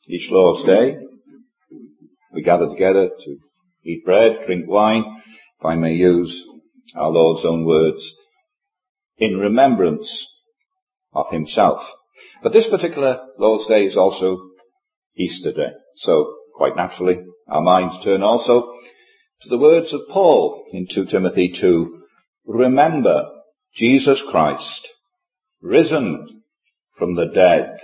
Each Lord's Day, we gather together to eat bread, drink wine, if I may use our Lord's own words, in remembrance of himself. But this particular Lord's Day is also Easter Day. So, quite naturally, our minds turn also to the words of Paul in 2 Timothy 2. Remember Jesus Christ, risen from the dead.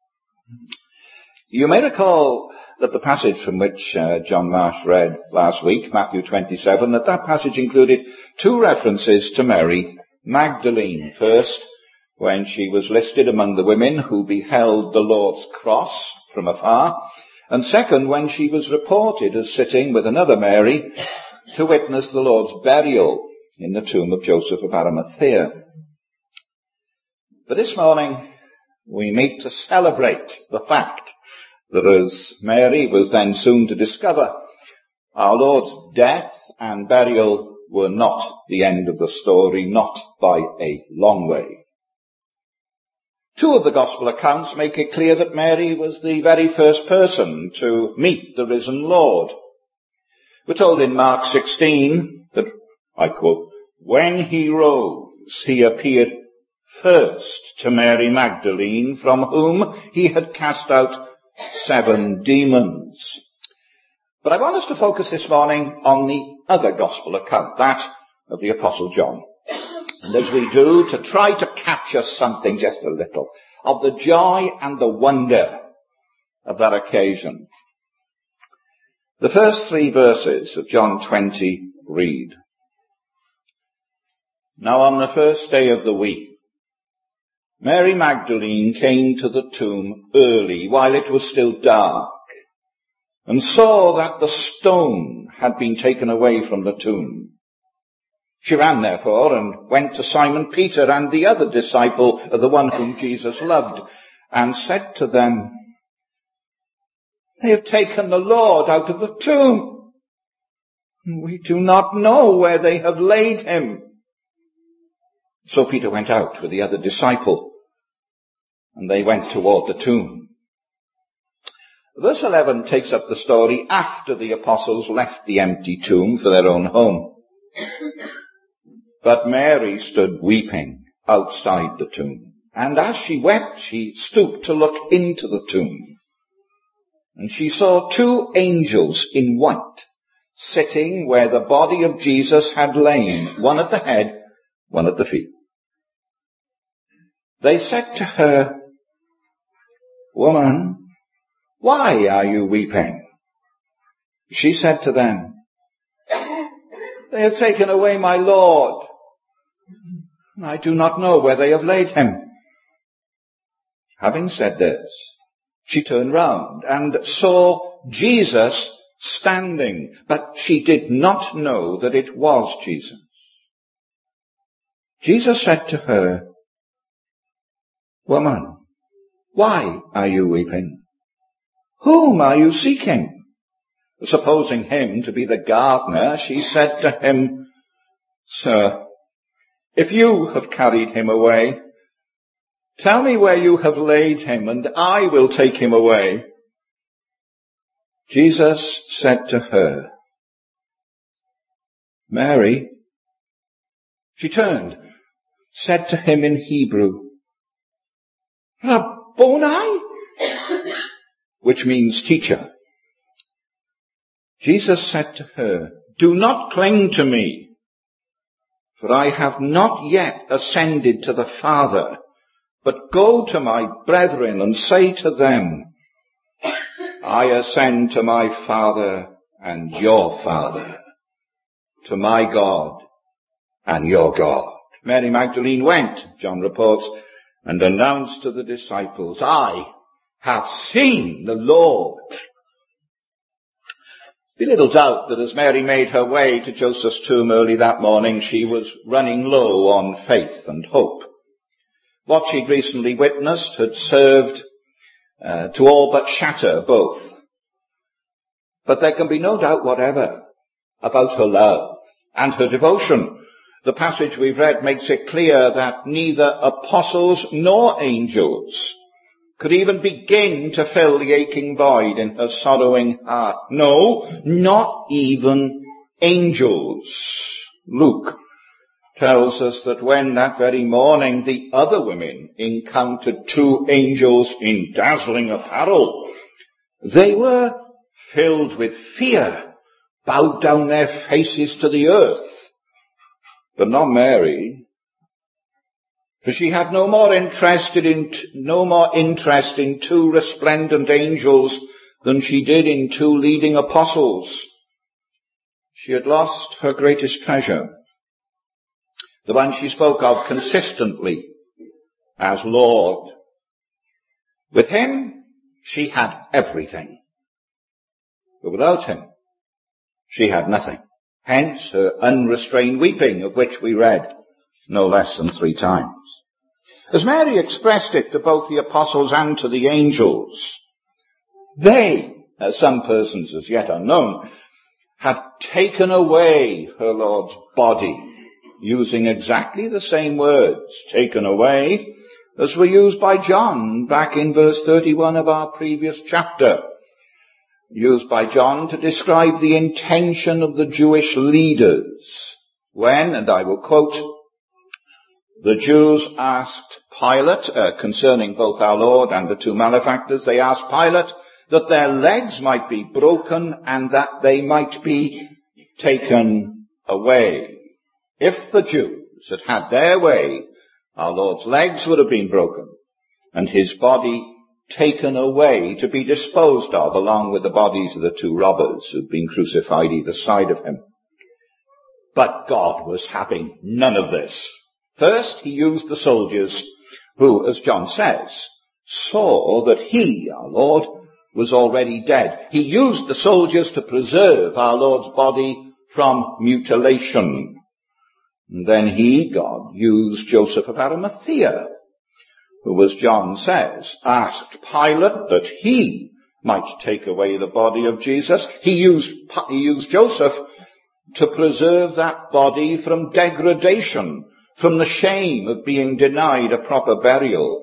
You may recall that the passage from which John Marsh read last week, Matthew 27, that passage included two references to Mary Magdalene. First, when she was listed among the women who beheld the Lord's cross from afar, and second, when she was reported as sitting with another Mary to witness the Lord's burial in the tomb of Joseph of Arimathea. But this morning, we meet to celebrate the fact that as Mary was then soon to discover, our Lord's death and burial were not the end of the story, not by a long way. Two of the Gospel accounts make it clear that Mary was the very first person to meet the risen Lord. We're told in Mark 16 that, I quote, when he rose, he appeared first to Mary Magdalene, from whom he had cast out 7 demons. But I want us to focus this morning on the other Gospel account, that of the Apostle John. And as we do, to try to capture something, just a little, of the joy and the wonder of that occasion. The first 3 verses of John 20 read, Now on the first day of the week, Mary Magdalene came to the tomb early, while it was still dark, and saw that the stone had been taken away from the tomb. She ran, therefore, and went to Simon Peter and the other disciple, the one whom Jesus loved, and said to them, They have taken the Lord out of the tomb. We do not know where they have laid him. So Peter went out with the other disciple, and they went toward the tomb. Verse 11 takes up the story after the apostles left the empty tomb for their own home. But Mary stood weeping outside the tomb, and as she wept, she stooped to look into the tomb. And she saw 2 angels in white, sitting where the body of Jesus had lain, one at the head, one at the feet. They said to her, Woman, why are you weeping? She said to them, They have taken away my Lord. I do not know where they have laid him. Having said this, she turned round and saw Jesus standing, but she did not know that it was Jesus. Jesus said to her, Woman, why are you weeping? Whom are you seeking? Supposing him to be the gardener, she said to him, Sir, if you have carried him away, tell me where you have laid him, and I will take him away. Jesus said to her, Mary. She turned, said to him in Hebrew, Rabboni, which means teacher. Jesus said to her, Do not cling to me, for I have not yet ascended to the Father, but go to my brethren and say to them, I ascend to my Father and your Father, to my God and your God. Mary Magdalene went, John reports, and announced to the disciples, I have seen the Lord. Be little doubt that as Mary made her way to Joseph's tomb early that morning, she was running low on faith and hope. What she'd recently witnessed had served to all but shatter both. But there can be no doubt whatever about her love and her devotion. The passage we've read makes it clear that neither apostles nor angels could even begin to fill the aching void in her sorrowing heart. No, not even angels. Luke tells us that when that very morning the other women encountered two angels in dazzling apparel, they were filled with fear, bowed down their faces to the earth. But not Mary, for she had no more interest in two resplendent angels than she did in two leading apostles. She had lost her greatest treasure, the one she spoke of consistently as Lord. With him, she had everything. But without him, she had nothing. Hence her unrestrained weeping, of which we read no less than 3 times. As Mary expressed it to both the apostles and to the angels, they, as some persons as yet unknown, had taken away her Lord's body, using exactly the same words, taken away, as were used by John back in verse 31 of our previous chapter. Used by John to describe the intention of the Jewish leaders when, and I will quote, the Jews asked Pilate, concerning both our Lord and the two malefactors, they asked Pilate that their legs might be broken and that they might be taken away. If the Jews had had their way, our Lord's legs would have been broken and his body taken away to be disposed of along with the bodies of the two robbers who'd been crucified either side of him. But God was having none of this. First, he used the soldiers who, as John says, saw that he, our Lord, was already dead. He used the soldiers to preserve our Lord's body from mutilation. And then he, God, used Joseph of Arimathea, who, as John says, asked Pilate that he might take away the body of Jesus. He used Joseph to preserve that body from degradation, from the shame of being denied a proper burial.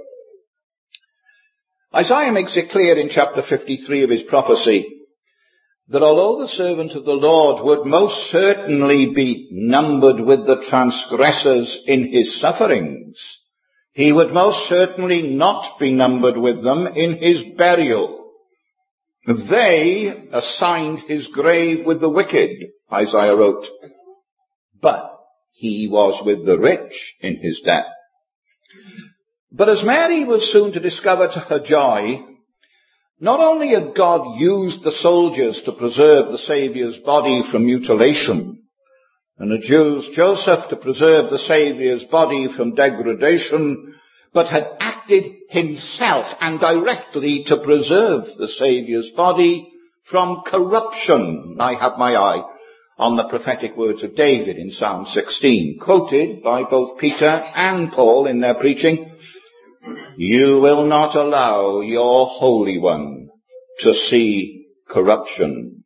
Isaiah makes it clear in chapter 53 of his prophecy that although the servant of the Lord would most certainly be numbered with the transgressors in his sufferings, he would most certainly not be numbered with them in his burial. They assigned his grave with the wicked, Isaiah wrote, but he was with the rich in his death. But as Mary was soon to discover to her joy, not only had God used the soldiers to preserve the Saviour's body from mutilation, and had used Joseph to preserve the Saviour's body from degradation, but had acted himself and directly to preserve the Saviour's body from corruption. I have my eye on the prophetic words of David in Psalm 16, quoted by both Peter and Paul in their preaching. You will not allow your Holy One to see corruption.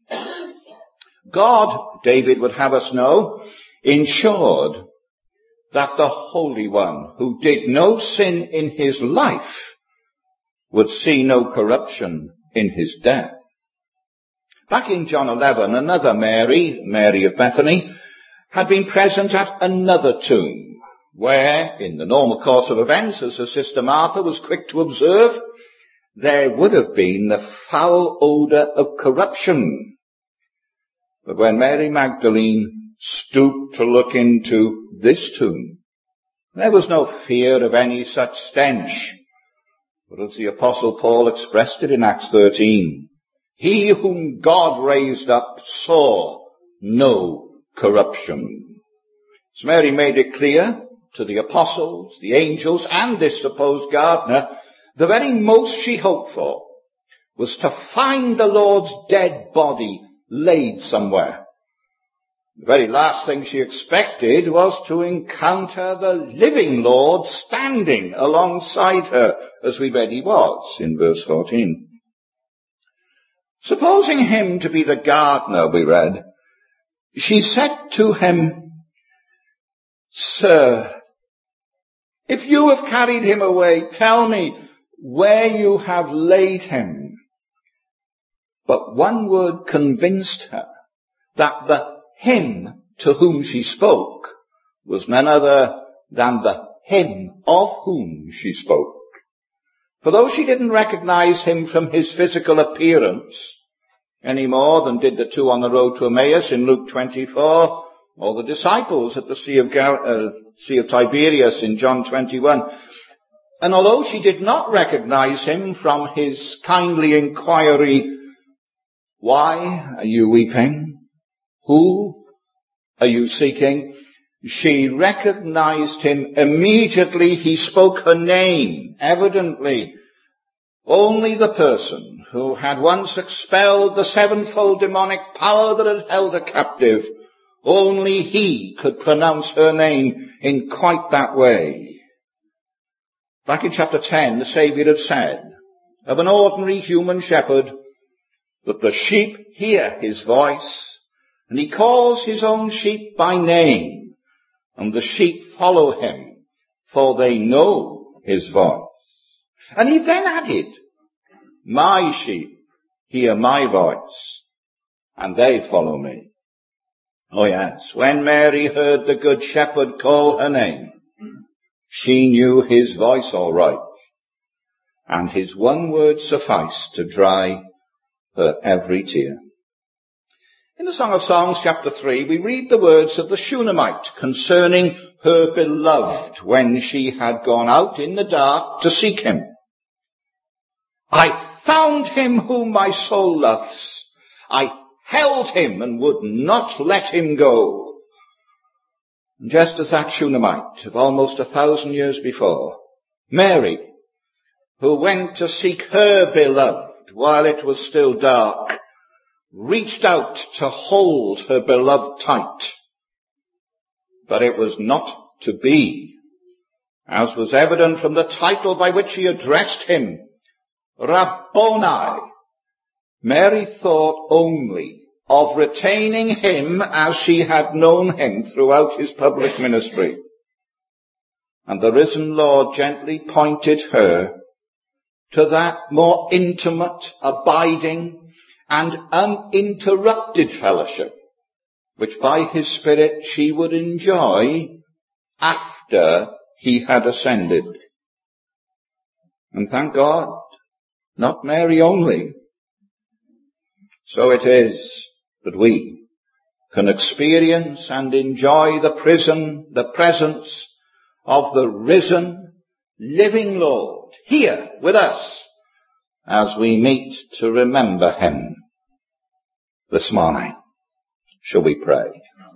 God, David would have us know, ensured that the Holy One, who did no sin in his life, would see no corruption in his death. Back in John 11, another Mary, Mary of Bethany, had been present at another tomb, where, in the normal course of events, as her sister Martha was quick to observe, there would have been the foul odour of corruption. But when Mary Magdalene stooped to look into this tomb, there was no fear of any such stench. But as the Apostle Paul expressed it in Acts 13, he whom God raised up saw no corruption. As Mary made it clear to the apostles, the angels, and this supposed gardener, the very most she hoped for was to find the Lord's dead body laid somewhere. The very last thing she expected was to encounter the living Lord standing alongside her, as we read he was in verse 14. Supposing him to be the gardener, we read, she said to him, Sir, if you have carried him away, tell me, where you have laid him. But one word convinced her that the him to whom she spoke was none other than the him of whom she spoke. For though she didn't recognize him from his physical appearance any more than did the two on the road to Emmaus in Luke 24, or the disciples at the Sea of Tiberias in John 21, and although she did not recognize him from his kindly inquiry, "Why are you weeping? Who are you seeking?" she recognized him immediately. He spoke her name. Evidently, only the person who had once expelled the sevenfold demonic power that had held her captive, only he could pronounce her name in quite that way. Back in chapter 10, the Saviour had said of an ordinary human shepherd that the sheep hear his voice, and he calls his own sheep by name, and the sheep follow him, for they know his voice. And he then added, "My sheep hear my voice, and they follow me." Oh yes, when Mary heard the Good Shepherd call her name, she knew his voice all right, and his one word sufficed to dry her every tear. In the Song of Songs, chapter 3, we read the words of the Shunammite concerning her beloved when she had gone out in the dark to seek him. "I found him whom my soul loves. I held him and would not let him go." And just as that Shunammite of almost 1,000 years before, Mary, who went to seek her beloved while it was still dark, reached out to hold her beloved tight. But it was not to be, as was evident from the title by which she addressed him, Rabboni. Mary thought only of retaining him as she had known him throughout his public ministry. And the risen Lord gently pointed her to that more intimate, abiding, and uninterrupted fellowship, which by his Spirit she would enjoy after he had ascended. And thank God, not Mary only. So it is that we can experience and enjoy the presence of the risen, living Lord here with us as we meet to remember him this morning. Shall we pray?